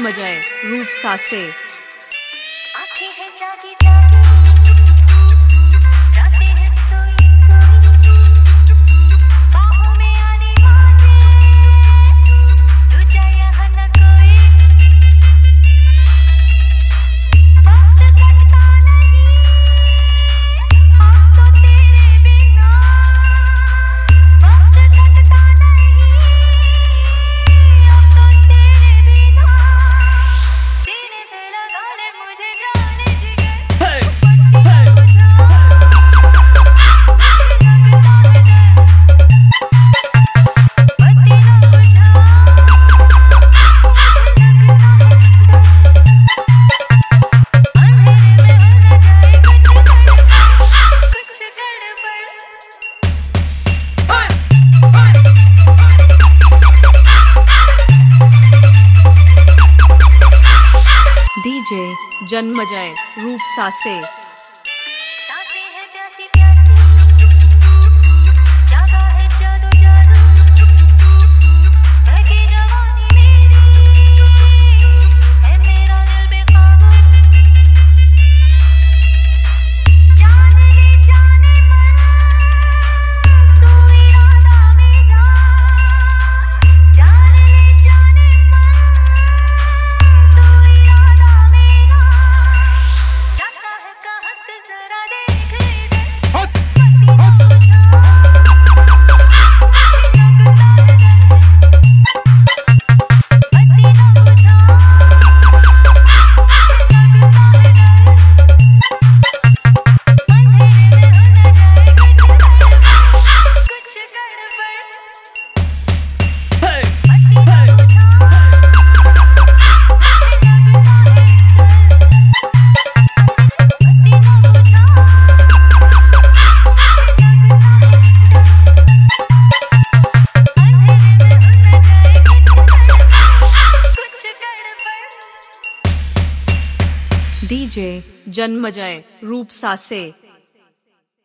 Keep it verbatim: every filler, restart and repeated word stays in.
जन्मजय रूप सासे। आंखें हैं जागी जागी, रातें हैं सोई सोई, बाहों में आने वाले, दूजा यहाँ न कोई, वक्त कटता नहीं, अब तो तेरे बिना, वक्त कटता नहीं, अब तो तेरे बिना, सीने से लगा ले मुझे जाने जिगर, पट्टी ना बुझा, मुझे लगता है डर, पट्टी ना बुझा, मुझे लगता है डर, अंधेरे में हो न जाए कुछ गड़बड़, डीजे जन्मजय रूप सासे। सांसें हैं प्यासी प्यासी, जागा है जादू जादू, बहकी जवानी मेरी, है मेरा दिल बेकाबू, जान ले जाने मन, तू इरादा मेरा, जान ले जाने मन, तू इरादा मेरा, जाता है कहत जरा देख इधर, पट्टी ना बुझा, मुझे लगता है डर, पट्टी ना बुझा, मुझे लगता है डर, अंधेरे में हो न जाए कुछ गड़बड़, कुछ गड़बड़, पट्टी ना बुझा, मुझे लगता है डर, पट्टी ना बुझा, डीजे जन्मजय रूप सासे।